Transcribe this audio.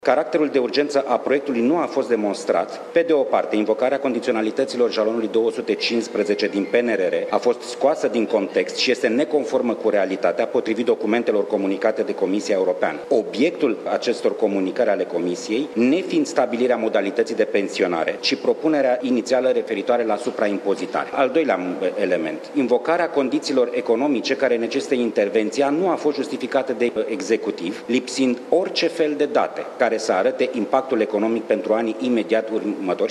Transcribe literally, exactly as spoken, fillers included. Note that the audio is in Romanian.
Caracterul de urgență a proiectului nu a fost demonstrat. Pe de o parte, invocarea condiționalităților jalonului două sute cincisprezece din P N R R a fost scoasă din context și este neconformă cu realitatea, potrivit documentelor comunicate de Comisia Europeană. Obiectul acestor comunicări ale Comisiei, nefiind stabilirea modalității de pensionare, ci propunerea inițială referitoare la supraimpozitare. Al doilea element, invocarea condițiilor economice care necesită intervenția nu a fost justificată de executiv, lipsind orice fel de date care să arate impactul economic pentru anii imediat următori.